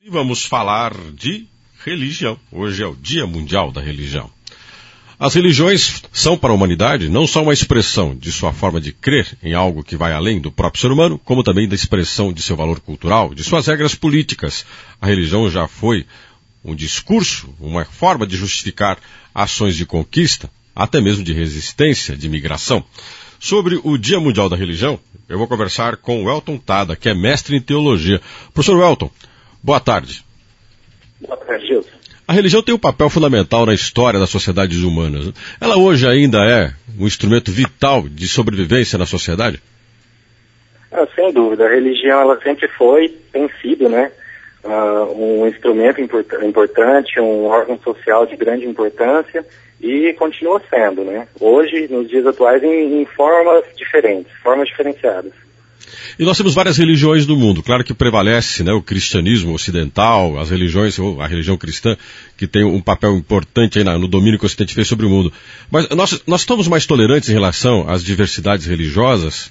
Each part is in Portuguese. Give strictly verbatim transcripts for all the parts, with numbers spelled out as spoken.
E vamos falar de religião. Hoje é o Dia Mundial da Religião. As religiões são para a humanidade não só uma expressão de sua forma de crer em algo que vai além do próprio ser humano, como também da expressão de seu valor cultural, de suas regras políticas. A religião já foi um discurso, uma forma de justificar ações de conquista, até mesmo de resistência, de migração. Sobre o Dia Mundial da Religião, eu vou conversar com o Welton Tada, que é mestre em teologia. Professor Welton, boa tarde. Boa tarde, Gilson. A religião tem um papel fundamental na história das sociedades humanas. Ela hoje ainda é um instrumento vital de sobrevivência na sociedade? Ah, sem dúvida. A religião ela sempre foi, tem sido, né, uh, um instrumento import- importante, um órgão social de grande importância e continua sendo, né? Hoje, nos dias atuais, em, em formas diferentes, formas diferenciadas. E nós temos várias religiões no mundo. Claro que prevalece, né, o cristianismo ocidental, as religiões, ou a religião cristã, que tem um papel importante aí na, no domínio que o Ocidente fez sobre o mundo. Mas nós, nós estamos mais tolerantes em relação às diversidades religiosas?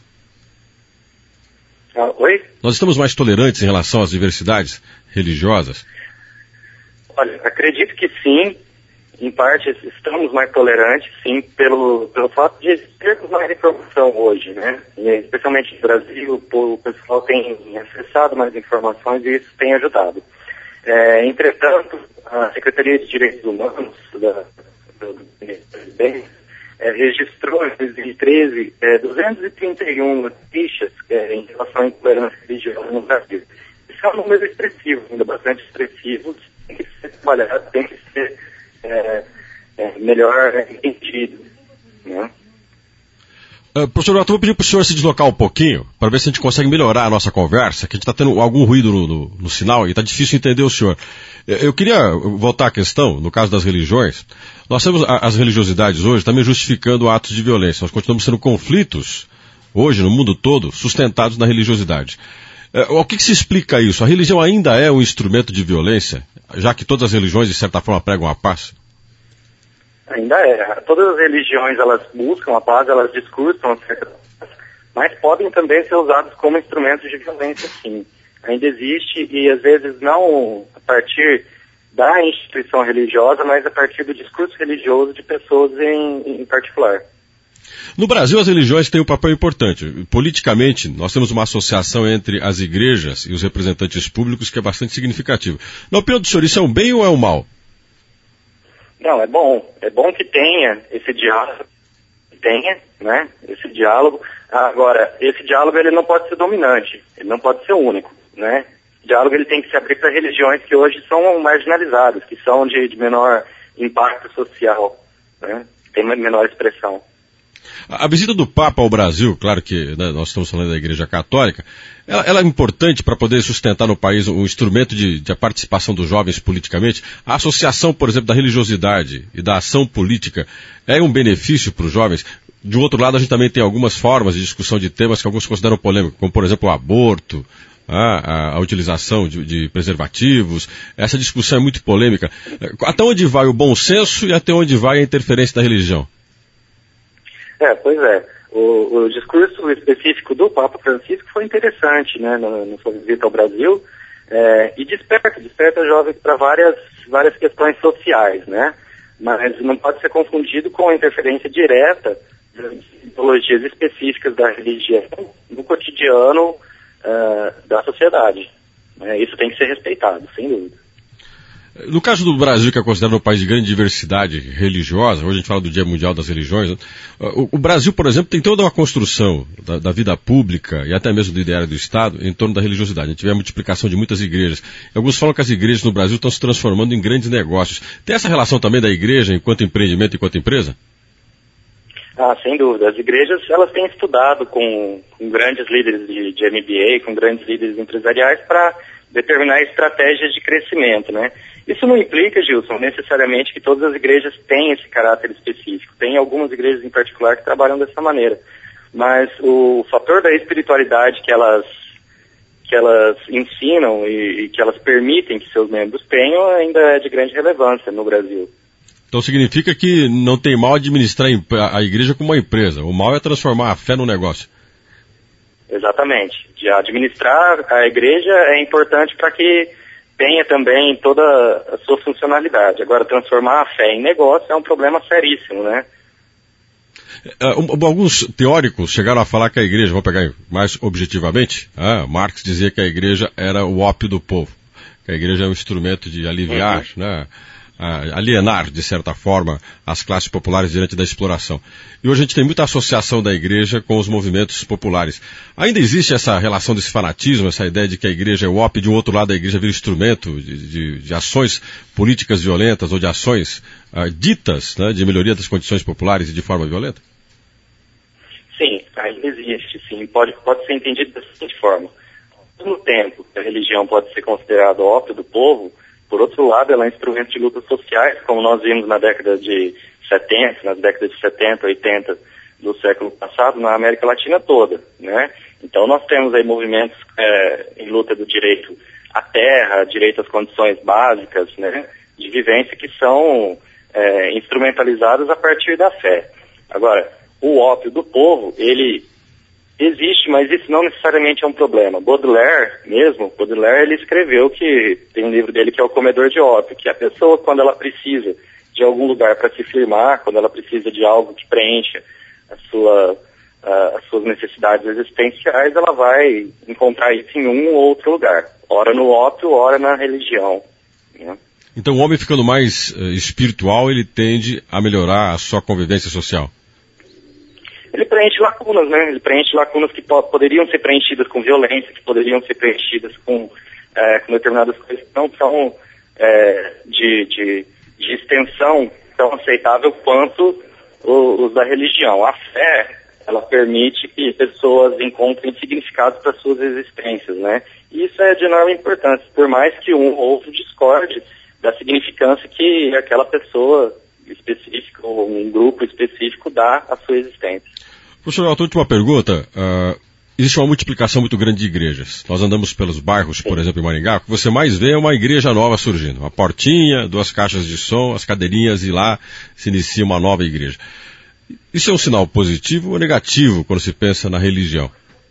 Ah, oi? Nós estamos mais tolerantes em relação às diversidades religiosas? Olha, acredito que sim. Em parte, estamos mais tolerantes, sim, pelo, pelo fato de termos mais informação hoje, né? E, especialmente no Brasil, o pessoal tem acessado mais informações e isso tem ajudado. É, entretanto, a Secretaria de Direitos Humanos da, do Presidente é, registrou em dois mil e treze é, duzentas e trinta e uma fichas é, em relação à intolerância religiosa no Brasil. Isso é um número expressivo, ainda bastante expressivo, tem que ser trabalhado, tem que ser É, é, melhor entendido, né? Uh, professor, eu vou pedir para o senhor se deslocar um pouquinho, para ver se a gente consegue melhorar a nossa conversa, que a gente está tendo algum ruído no, no, no sinal e está difícil entender o senhor. Eu queria voltar à questão, no caso das religiões. Nós temos as religiosidades hoje também justificando atos de violência. Nós continuamos sendo conflitos, hoje, no mundo todo, sustentados na religiosidade. Uh, o que, que se explica isso? A religião ainda é um instrumento de violência, já que todas as religiões, de certa forma, pregam a paz? Ainda é. Todas as religiões, elas buscam a paz, elas discursam a certa paz, mas podem também ser usadas como instrumentos de violência, sim. Ainda existe, e às vezes não a partir da instituição religiosa, mas a partir do discurso religioso de pessoas em, em particular. No Brasil, as religiões têm um papel importante. Politicamente, nós temos uma associação entre as igrejas e os representantes públicos que é bastante significativa. Na opinião do senhor, isso é um bem ou é um mal? Não, é bom. É bom que tenha esse diálogo, tenha, né, esse diálogo. Agora, esse diálogo ele não pode ser dominante, ele não pode ser único, né? O diálogo ele tem que se abrir para religiões que hoje são marginalizadas, que são de, de menor impacto social, né? Tem menor expressão. A visita do Papa ao Brasil, claro que, né, nós estamos falando da Igreja Católica, ela, ela é importante para poder sustentar no país um instrumento de, de participação dos jovens politicamente. A associação, por exemplo, da religiosidade e da ação política é um benefício para os jovens. De outro lado, a gente também tem algumas formas de discussão de temas que alguns consideram polêmicos, como, por exemplo, o aborto, a, a utilização de, de preservativos. Essa discussão é muito polêmica. Até onde vai o bom senso e até onde vai a interferência da religião? É, pois é. O, o discurso específico do Papa Francisco foi interessante, né, na, na sua visita ao Brasil, é, e desperta, desperta jovens para várias, várias questões sociais, né, mas não pode ser confundido com a interferência direta de ideologias específicas da religião no cotidiano uh, da sociedade. Né, isso tem que ser respeitado, sem dúvida. No caso do Brasil, que é considerado um país de grande diversidade religiosa, hoje a gente fala do Dia Mundial das Religiões, né? o, o Brasil, por exemplo, tem toda uma construção da, da vida pública e até mesmo do ideário do Estado em torno da religiosidade. A gente vê a multiplicação de muitas igrejas. Alguns falam que as igrejas no Brasil estão se transformando em grandes negócios. Tem essa relação também da igreja enquanto empreendimento e enquanto empresa? Ah, sem dúvida. As igrejas, elas têm estudado com, com grandes líderes de, de M B A, com grandes líderes empresariais para determinar estratégias de crescimento, né? Isso não implica, Gilson, necessariamente que todas as igrejas têm esse caráter específico. Tem algumas igrejas em particular que trabalham dessa maneira. Mas o fator da espiritualidade que elas, que elas ensinam e, e que elas permitem que seus membros tenham ainda é de grande relevância no Brasil. Então significa que não tem mal administrar a igreja como uma empresa. O mal é transformar a fé no negócio. Exatamente. De administrar a igreja é importante para que tenha também toda a sua funcionalidade. Agora, transformar a fé em negócio é um problema seríssimo, né? Uh, alguns teóricos chegaram a falar que a igreja, vou pegar mais objetivamente, ah, Marx dizia que a igreja era o ópio do povo, que a igreja é um instrumento de aliviar, uhum. né, uh, alienar, de certa forma, as classes populares diante da exploração. E hoje a gente tem muita associação da igreja com os movimentos populares. Ainda existe essa relação desse fanatismo, essa ideia de que a igreja é o ópio, de um outro lado a igreja vira instrumento de, de, de ações políticas violentas ou de ações uh, ditas, né, de melhoria das condições populares e de forma violenta? Sim, ainda existe, sim. Pode, pode ser entendido da seguinte forma. Ao mesmo tempo que a religião pode ser considerada o ópio do povo, por outro lado, ela é um instrumento de lutas sociais, como nós vimos na década de setenta, nas décadas de setenta, oitenta do século passado, na América Latina toda, né? Então nós temos aí movimentos é, em luta do direito à terra, direito às condições básicas, né, de vivência, que são é, instrumentalizadas a partir da fé. Agora, o ópio do povo, ele existe, mas isso não necessariamente é um problema. Baudelaire mesmo, Baudelaire, ele escreveu que, tem um livro dele que é O Comedor de Ópio, que a pessoa, quando ela precisa de algum lugar para se firmar, quando ela precisa de algo que preencha a sua, a, as suas necessidades existenciais, ela vai encontrar isso em um ou outro lugar. Ora no ópio, ora na religião, né? Então o homem ficando mais uh, espiritual, ele tende a melhorar a sua convivência social? Ele preenche lacunas, né? Ele preenche lacunas que po- poderiam ser preenchidas com violência, que poderiam ser preenchidas com, é, com determinadas coisas que não são é, de, de, de extensão tão aceitável quanto o, os da religião. A fé, ela permite que pessoas encontrem significados para suas existências, né? E isso é de enorme importância, por mais que um ou outro discorde da significância que aquela pessoa específica ou um grupo específico dá à sua existência. Professor Elton, última pergunta. Uh, existe uma multiplicação muito grande de igrejas. Nós andamos pelos bairros, por exemplo, em Maringá, o que você mais vê é uma igreja nova surgindo. Uma portinha, duas caixas de som, as cadeirinhas, e lá se inicia uma nova igreja. Isso é um sinal positivo ou negativo quando se pensa na religião?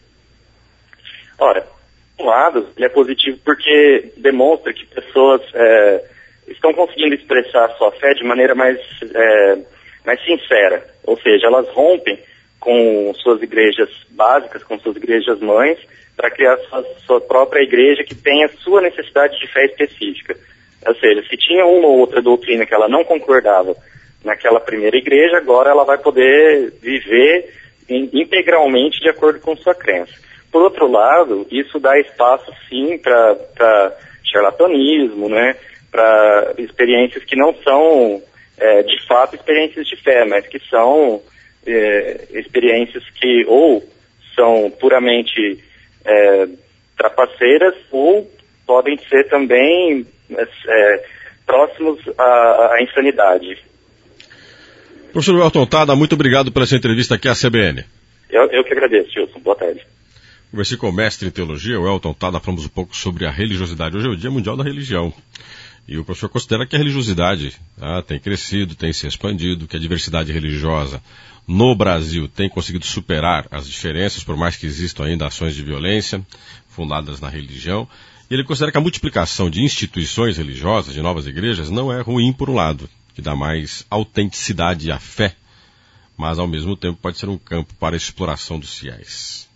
Ora, por um lado, ele é positivo porque demonstra que pessoas é, estão conseguindo expressar a sua fé de maneira mais, é, mais sincera. Ou seja, elas rompem com suas igrejas básicas, com suas igrejas mães, para criar sua, sua própria igreja que tenha sua necessidade de fé específica. Ou seja, se tinha uma ou outra doutrina que ela não concordava naquela primeira igreja, agora ela vai poder viver in, integralmente de acordo com sua crença. Por outro lado, isso dá espaço sim para charlatanismo, né? Para experiências que não são é, de fato experiências de fé, mas que são é, experiências que ou são puramente é, trapaceiras ou podem ser também é, próximos à, à insanidade. Professor Elton Tada, muito obrigado pela sua entrevista aqui à C B N. Eu, eu que agradeço, Gilson. Boa tarde. Conversei com o mestre em teologia, o Elton Tada, falamos um pouco sobre a religiosidade. Hoje é o Dia Mundial da Religião. E o professor considera que a religiosidade ah, tem crescido, tem se expandido, que a diversidade religiosa no Brasil tem conseguido superar as diferenças, por mais que existam ainda ações de violência fundadas na religião. E ele considera que a multiplicação de instituições religiosas, de novas igrejas, não é ruim por um lado, que dá mais autenticidade à fé, mas ao mesmo tempo pode ser um campo para a exploração dos fiéis.